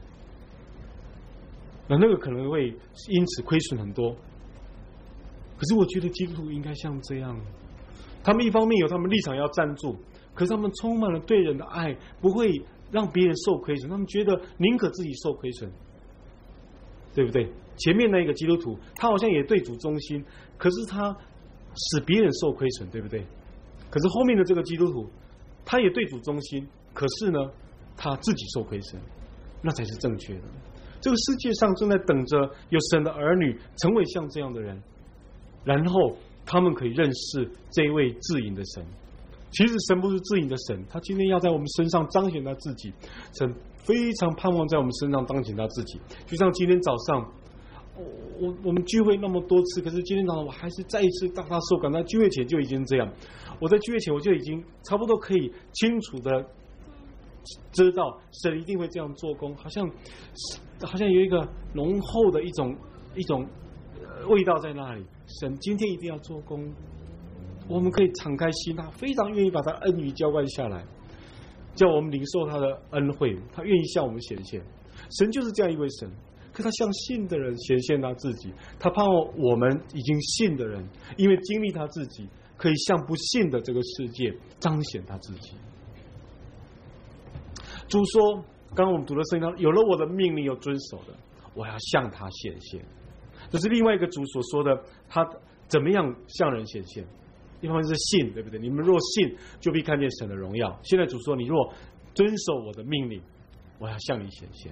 那个可能会因此亏损很多。可是我觉得基督徒应该像这样，他们一方面有他们立场要站住，可是他们充满了对人的爱，不会让别人受亏损，他们觉得宁可自己受亏损，对不对？前面那个基督徒，他好像也对主忠心，可是他使别人受亏损，对不对？可是后面的这个基督徒，他也对主忠心，可是呢，他自己受亏损，那才是正确的。这个世界上正在等着有神的儿女成为像这样的人，然后他们可以认识这一位至隐的神。其实神不是至隐的神，他今天要在我们身上彰显他自己。神非常盼望在我们身上彰显他自己。就像今天早上我们聚会那么多次，可是今天早上我还是再一次大大受感。在聚会前就已经这样，我在聚会前我就已经差不多可以清楚的知道神一定会这样做工，好像有一个浓厚的一种味道在那里。神今天一定要做工，我们可以敞开心，他非常愿意把他恩雨浇灌下来，叫我们领受他的恩惠，他愿意向我们显现。神就是这样一位神，可他向信的人显现他自己，他盼望我们已经信的人，因为经历他自己，可以向不信的这个世界彰显他自己。主说刚刚我们读的圣经，有了我的命令有遵守的，我要向他显现。这是另外一个主所说的，他怎么样向人显现？一方面是信，对不对？你们若信，就必看见神的荣耀。现在主说，你若遵守我的命令，我要向你显现。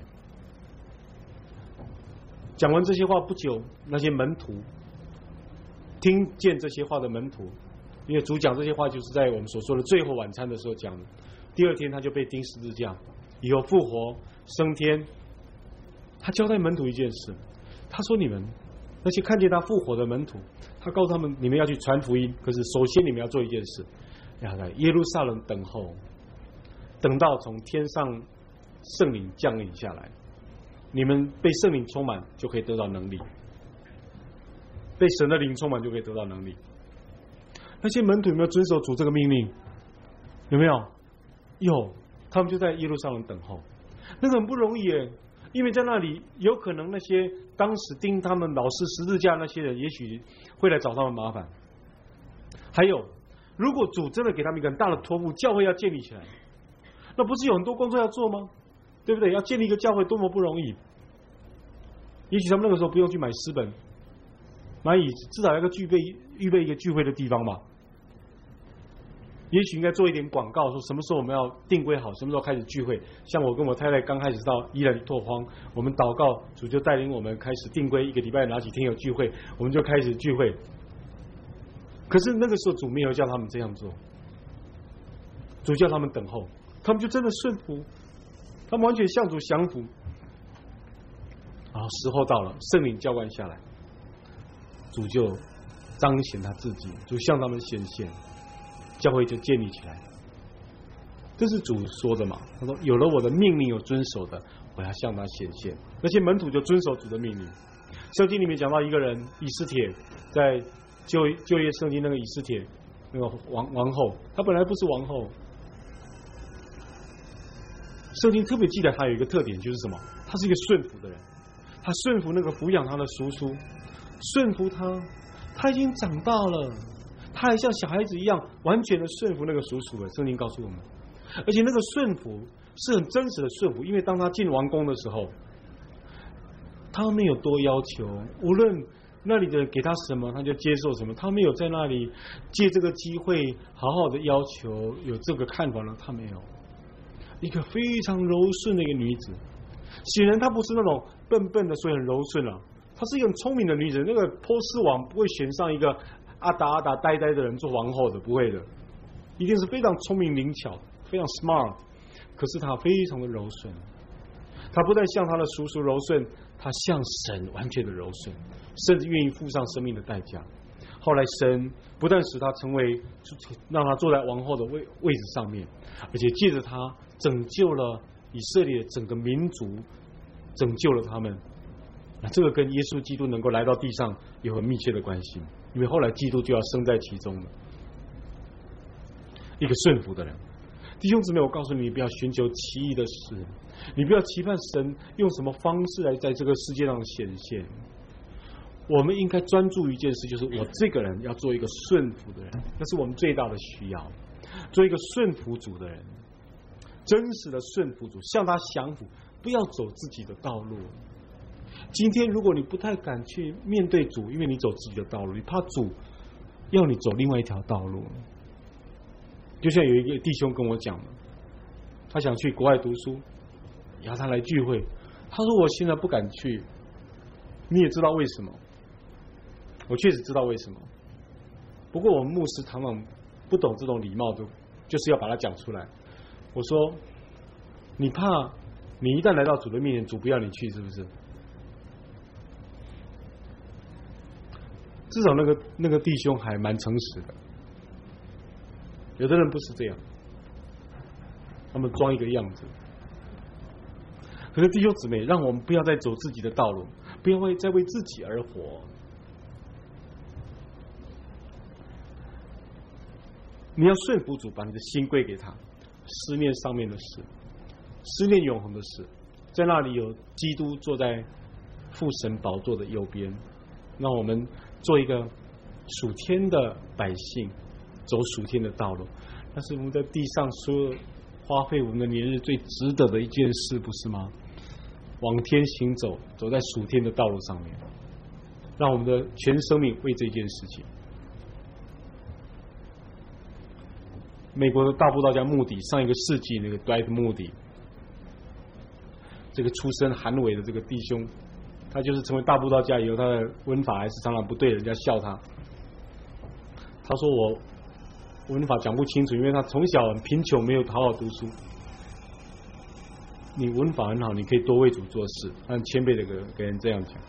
讲完这些话不久，那些门徒听见这些话的门徒，因为主讲这些话就是在我们所说的最后晚餐的时候讲的。第二天他就被钉十字架，以后复活升天。他交代门徒一件事，他说你们那些看见他复活的门徒，他告诉他们，你们要去传福音，可是首先你们要做一件事，要在耶路撒冷等候，等到从天上圣灵降临下来，你们被圣灵充满就可以得到能力，被神的灵充满就可以得到能力。那些门徒有没有遵守主这个命令？有没有？有，他们就在耶路撒冷等候。那个很不容易耶，因为在那里有可能那些当时钉他们老师十字架那些人，也许会来找他们麻烦。还有，如果主真的给他们一个很大的托付，教会要建立起来，那不是有很多工作要做吗？对不对？要建立一个教会多么不容易。也许他们那个时候不用去买诗本、买椅子，至少要预备一个聚会的地方吧。也许应该做一点广告，说什么时候我们要定规好，什么时候开始聚会。像我跟我太太刚开始到伊兰拓荒，我们祷告，主就带领我们开始定规，一个礼拜哪几天有聚会，我们就开始聚会。可是那个时候主没有叫他们这样做，主叫他们等候，他们就真的顺服，他们完全向主降服。然后时候到了，圣灵浇灌下来，主就彰显他自己，主向他们显现，教会就建立起来。这是主说的嘛？他说：“有了我的命令有遵守的，我要向他显现。”那些门徒就遵守主的命令。圣经里面讲到一个人以斯帖，在旧约圣经那个以斯帖那个王后，她本来不是王后。圣经特别记得她有一个特点，就是什么？她是一个顺服的人。她顺服那个抚养她的叔叔，顺服他，他已经长大了。他还像小孩子一样完全的顺服那个叔叔了。圣经告诉我们，而且那个顺服是很真实的顺服，因为当他进王宫的时候，他没有多要求，无论那里的人给他什么，他就接受什么。他没有在那里借这个机会好好的要求有这个看法呢，他没有。一个非常柔顺的一个女子，显然她不是那种笨笨的，所以很柔顺啊。她是一个很聪明的女子。那个波斯王不会选上一个阿达呆呆的人做皇后的，不会的，一定是非常聪明灵巧，非常 smart。可是他非常的柔顺，他不但向他的叔叔柔顺，他向神完全的柔顺，甚至愿意付上生命的代价。后来神不但使他成为，让他坐在王后的位置上面，而且借着他拯救了以色列整个民族，拯救了他们。那这个跟耶稣基督能够来到地上有很密切的关系，因为后来基督就要生在其中了。一个顺服的人，弟兄姊妹，我告诉你，不要寻求奇异的事，你不要期盼神用什么方式来在这个世界上显现。我们应该专注于一件事，就是我这个人要做一个顺服的人，那是我们最大的需要。做一个顺服主的人，真实的顺服主，向他降服，不要走自己的道路。今天如果你不太敢去面对主，因为你走自己的道路，你怕主要你走另外一条道路。就像有一个弟兄跟我讲的，他想去国外读书，邀他来聚会，他说我现在不敢去。你也知道为什么？我确实知道为什么。不过我们牧师常常不懂这种礼貌的，就是要把它讲出来。我说你怕你一旦来到主的面前，主不要你去，是不是？至少那个弟兄还蛮诚实的。有的人不是这样，他们装一个样子。可是弟兄姊妹，让我们不要再走自己的道路，不要再为自己而活。你要顺服主，把你的心归给他，思念上面的事，思念永恒的事。在那里有基督坐在父神宝座的右边，让我们做一个属天的百姓，走属天的道路。但是我们在地上所有花费我们的年日最值得的一件事，不是吗？往天行走，走在属天的道路上面，让我们的全生命为这件事情。美国的大布道家穆迪，上一个世纪那个 Dwight Moody， 这个出身寒微的这个弟兄，他就是成为大布道家以后，他的文法还是常常不对，人家笑他。他说我文法讲不清楚，因为他从小很贫穷，没有好好读书。你文法很好，你可以多为主做事，很谦卑的给人这样讲。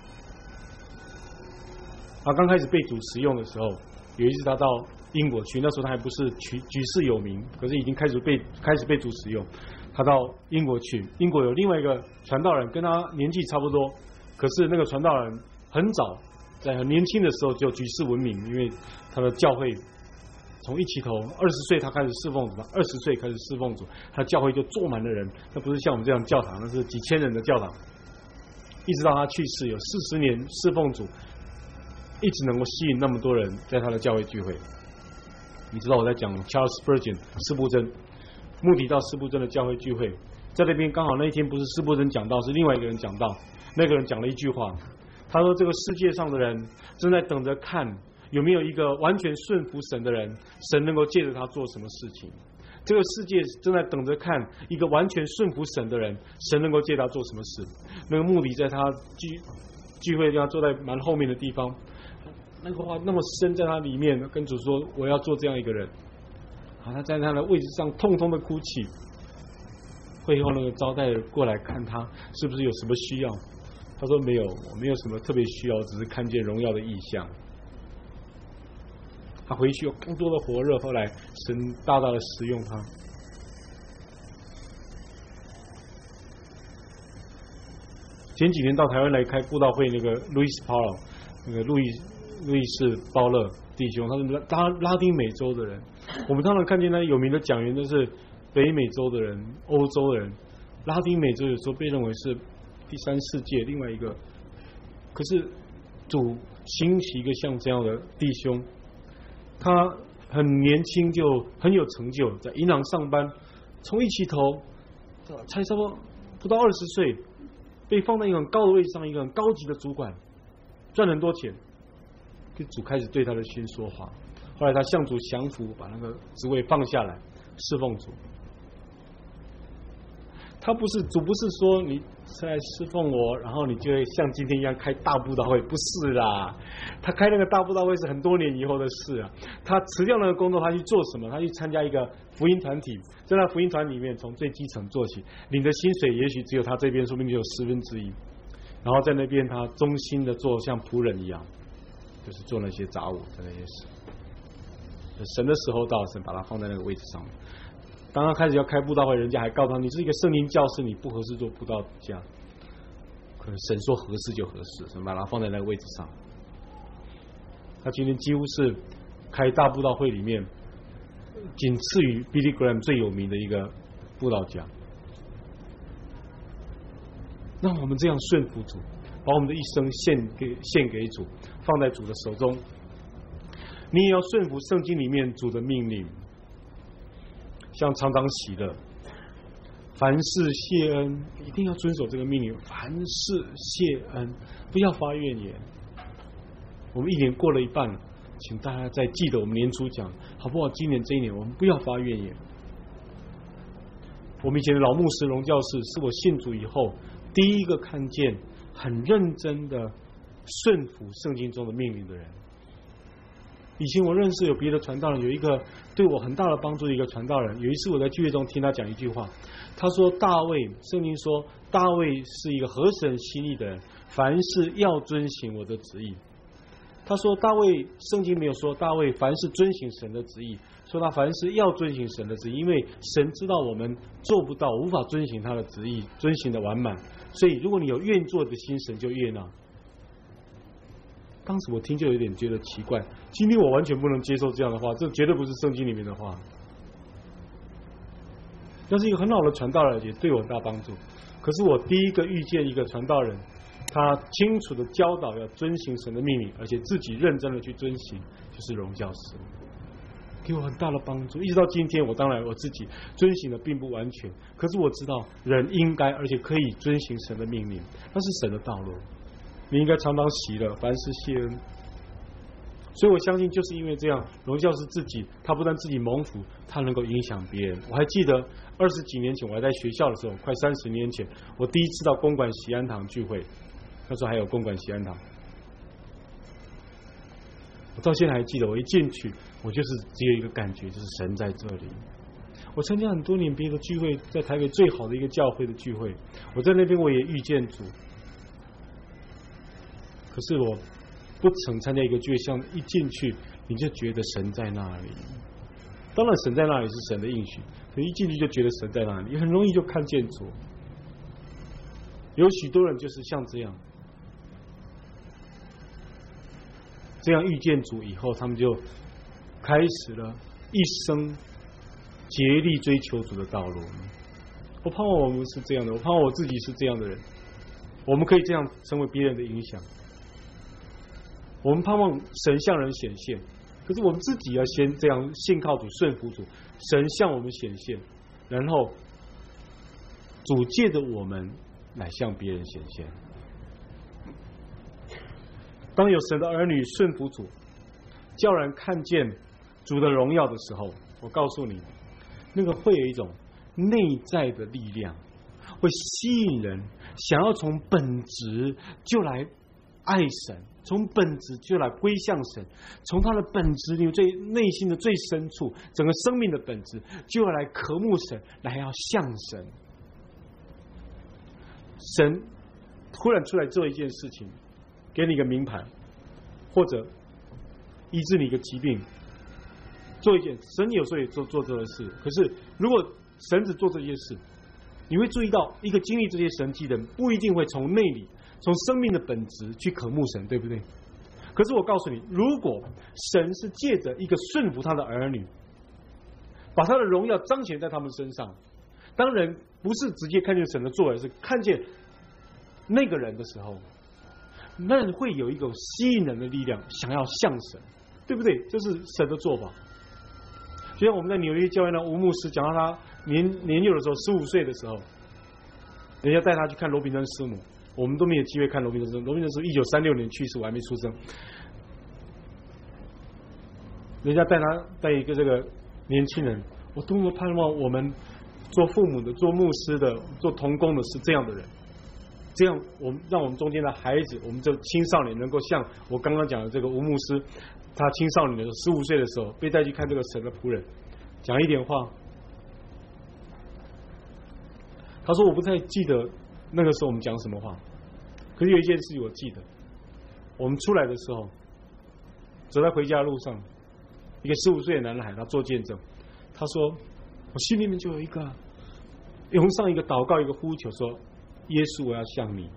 他刚开始被主使用的时候，有一次他到英国去，那时候他还不是举世有名，可是已经开始被主使用。他到英国去，英国有另外一个传道人，跟他年纪差不多，可是那个传道人很早，在很年轻的时候就举世闻名，因为他的教会从一起头20岁他开始侍奉主，20岁开始侍奉主，他的教会就坐满了人，那不是像我们这样教堂，那是几千人的教堂。一直到他去世，有40年侍奉主，一直能够吸引那么多人在他的教会聚会。你知道我在讲 Charles Spurgeon 司布真，穆迪到司布真的教会聚会，在那边刚好那一天不是司布真讲道，是另外一个人讲道，那个人讲了一句话，他说这个世界上的人正在等着看有没有一个完全顺服神的人，神能够借着他做什么事情。这个世界正在等着看一个完全顺服神的人，神能够借他做什么事。那个穆迪在他聚会地方坐在蛮后面的地方，那个话那么深在他里面，跟主说我要做这样一个人。好，他在他的位置上痛痛的哭泣。会后那个招待过来看他是不是有什么需要，他说没有，我没有什么特别需要，只是看见荣耀的意象。他回去有更多的火热，后来神大大的使用他。前几年到台湾来开布道会，那个路易斯·保罗，那个路易斯·鲍勒弟兄，他是拉丁美洲的人。我们常常看见那有名的讲员都是北美洲的人、欧洲的人，拉丁美洲有时候被认为是第三世界另外一个。可是主兴起一个像这样的弟兄，他很年轻就很有成就，在银行上班，从一起头才差不到20岁，被放在一个很高的位置上，一个很高级的主管，赚很多钱。主开始对他的心说话，后来他向主降服，把那个职位放下来侍奉主。他主不是说你来侍奉我，然后你就会像今天一样开大布道会，不是啦。他开那个大布道会是很多年以后的事啊。他辞掉那个工作，他去做什么？他去参加一个福音团体，在那福音团里面从最基层做起，领的薪水也许只有他这边说不定就有1/10，然后在那边他忠心的做像仆人一样，就是做那些杂物的那些事。神的时候到，神把他放在那个位置上面。当他开始要开布道会，人家还告诉他你是一个圣灵教师，你不合适做布道家。可能神说合适就合适，神把他放在那个位置上。他今天几乎是开大布道会里面仅次于 Billy Graham 最有名的一个布道家。让我们这样顺服主，把我们的一生献给主，放在主的手中。你也要顺服圣经里面主的命令，像常常喜乐，凡事谢恩，一定要遵守这个命令。凡事谢恩，不要发怨言。我们一年过了一半了，请大家再记得我们年初讲，好不好？今年这一年我们不要发怨言。我们以前的老牧师荣教士是我信主以后第一个看见很认真的顺服圣经中的命令的人。以前我认识有别的传道人，有一个对我很大的帮助的一个传道人，有一次我在聚会中听他讲一句话，他说大卫，圣经说大卫是一个合神心意的人，凡事要遵行我的旨意。他说大卫，圣经没有说大卫凡事遵行神的旨意，说他凡事要遵行神的旨意，因为神知道我们做不到，无法遵行他的旨意，遵行的完满，所以如果你有愿做的心，神就悦纳。当时我听就有点觉得奇怪，今天我完全不能接受这样的话，这绝对不是圣经里面的话。那是一个很好的传道人，也对我很大帮助。可是我第一个遇见一个传道人，他清楚的教导要遵行神的命令，而且自己认真的去遵行，就是荣教师。 给我很大的帮助。一直到今天，当然我自己遵行的并不完全，可是我知道人应该而且可以遵行神的命令，那是神的道路。你应该常常喜乐，凡事谢恩。所以我相信，就是因为这样，荣耀是自己，他不但自己蒙福，他能够影响别人。我还记得20几年前，我还在学校的时候，快30年前，我第一次到公馆喜安堂聚会，那时候还有公馆喜安堂。我到现在还记得，我一进去，我就是只有一个感觉，就是神在这里。我参加很多年别的聚会，在台北最好的一个教会的聚会，我在那边我也遇见主。可是我不曾参加一个聚会，像一进去你就觉得神在那里。当然神在那里是神的应许，可一进去就觉得神在那里，很容易就看见主。有许多人就是像这样遇见主以后，他们就开始了一生竭力追求主的道路。我盼望我们是这样的，我盼望我自己是这样的人，我们可以这样成为别人的影响。我们盼望神向人显现，可是我们自己要先这样信靠主、顺服主，神向我们显现，然后主借着我们来向别人显现。当有神的儿女顺服主，叫人看见主的荣耀的时候，我告诉你，那个会有一种内在的力量，会吸引人想要从本质就来爱神，从本质就来归向神，从他的本质里最内心的最深处，整个生命的本质就要来渴慕神，来要向神。神突然出来做一件事情，给你一个名牌，或者医治你一个疾病，做一件神有时候也做这个事。可是如果神只做这些事，你会注意到一个经历这些神迹的人不一定会从内里从生命的本质去渴慕神，对不对？可是我告诉你，如果神是借着一个顺服他的儿女，把他的荣耀彰显在他们身上，当人不是直接看见神的作为，是看见那个人的时候，那人会有一种吸引人的力量，想要向神，对不对？这是神的做法。就像我们在纽约教会呢，吴牧师讲到他年幼的时候，15岁的时候，人家带他去看罗宾森师母，我们都没有机会看罗宾森师母。罗宾森师母1936年去世，我还没出生。人家带一个这个年轻人，我多么盼望我们做父母的、做牧师的、做同工的是这样的人，这样让我们中间的孩子，我们这青少年能够像我刚刚讲的这个吴牧师，他青少年的时候15岁的时候被带去看这个神的仆人，讲一点话。他说我不太记得那个时候我们讲什么话，可是有一件事情我记得，我们出来的时候走在回家的路上，一个15岁的男孩他做见证，他说我心里面就有一个涌上一个祷告，一个呼求，说耶稣我要像你，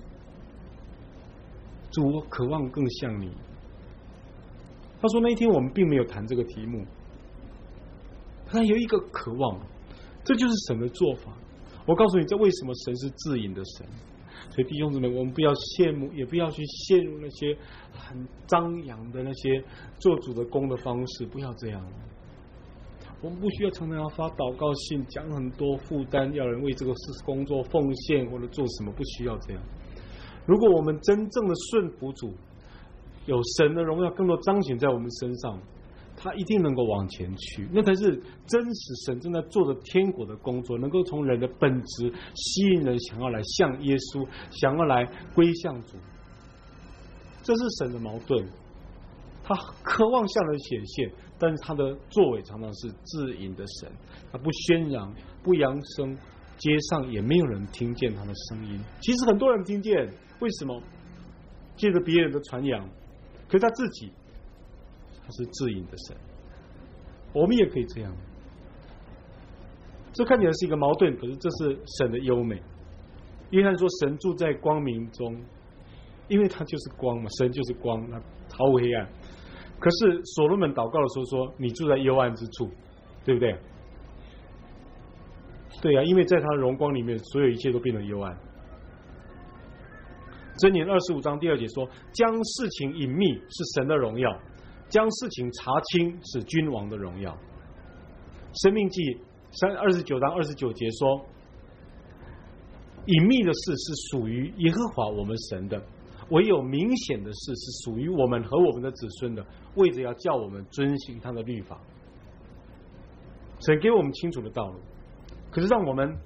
主我渴望更像你。他说那一天我们并没有谈这个题目，他有一个渴望，这就是神的做法。我告诉你，这为什么神是自隐的神。所以弟兄姊妹，我们不要羡慕，也不要去陷入那些很张扬的那些做主的工的方式，不要这样。我们不需要常常要发祷告信，讲很多负担，要人为这个事工作奉献或者做什么，不需要这样。如果我们真正的顺服主，有神的荣耀更多彰显在我们身上，他一定能够往前去，那才是真实神正在做的天国的工作，能够从人的本质吸引人想要来向耶稣，想要来归向主。这是神的矛盾，他渴望向人显现，但是他的作为常常是自隐的神，他不宣扬，不扬声，街上也没有人听见他的声音。其实很多人听见，为什么？借着别人的传扬，可是他自己他是自隐的神。我们也可以这样，这看起来是一个矛盾，可是这是神的优美。约翰说神住在光明中，因为他就是光嘛，神就是光，他毫无黑暗。可是所罗门祷告的时候说你住在幽暗之处，对不对？对啊，因为在他的荣光里面，所有一切都变得幽暗。箴言25章第2节说，将事情隐秘是神的荣耀， 将事情查清是君王的荣耀。申命记29章29节说，隐秘的事是属于耶和华我们神的，唯有明显的事是属于我们和我们的子孙的，为着要叫我们遵行他的律法。神给我们清楚的道路，可是让我们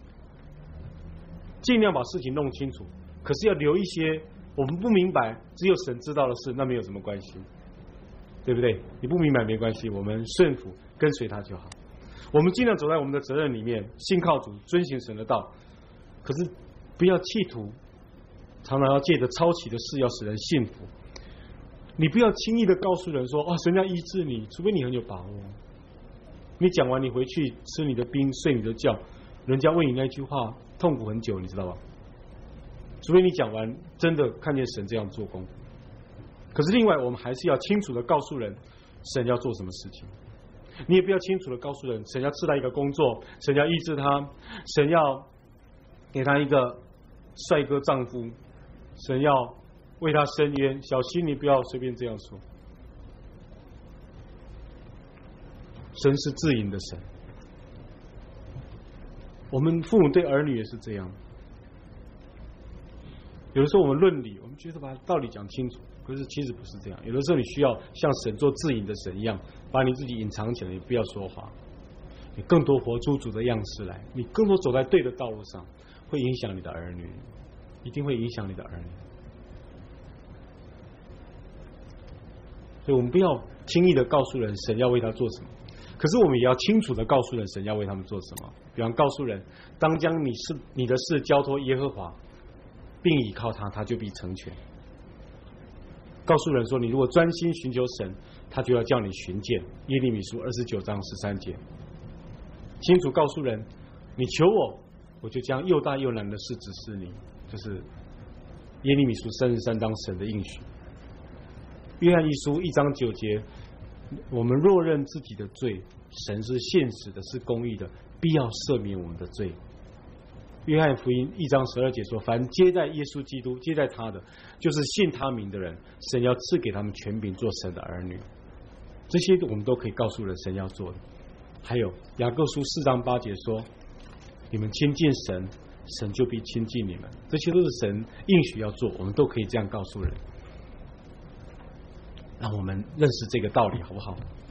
尽量把事情弄清楚，可是要留一些我们不明白只有神知道的事，那没有什么关系，对不对？你不明白没关系，我们顺服跟随他就好。我们尽量走在我们的责任里面，信靠主，遵行神的道，可是不要企图常常要借着抄起的事要使人信服。你不要轻易的告诉人说神要医治你，除非你很有把握。你讲完你回去吃你的冰睡你的觉，人家问你那句话痛苦很久，你知道吧？除非你讲完真的看见神这样做工。可是另外我们还是要清楚的告诉人神要做什么事情。你也不要清楚的告诉人神要赐他一个工作，神要医治他，神要给他一个帅哥丈夫，神要为他伸冤，小心你不要随便这样说。神是自营的神，我们父母对儿女也是这样。有的时候我们论理，我们觉得把道理讲清楚，可是其实不是这样。有的时候你需要像神做自营的神一样，把你自己隐藏起来，你不要说话，你更多活出主的样式来，你更多走在对的道路上，会影响你的儿女，一定会影响你的儿女。所以我们不要轻易的告诉人神要为他做什么，可是我们也要清楚的告诉人神要为他们做什么。比方告诉人，当将你的事交托耶和华，并倚靠他，他就必成全。告诉人说，你如果专心寻求神，他就要叫你寻见。耶利米书29章13节。清楚告诉人，你求我，我就将又大又难的事指示你。就是耶利米书33章神的应许。约翰一书1章9节，我们若认自己的罪，神是信实的，是公义的，必要赦免我们的罪。约翰福音1章12节说，凡接在耶稣基督，接在他的，就是信他名的人，神要赐给他们权柄做神的儿女。这些我们都可以告诉人神要做的。还有雅各书4章8节说，你们亲近神，神就必亲近你们。这些都是神应许要做，我们都可以这样告诉人。让我们认识这个道理好不好？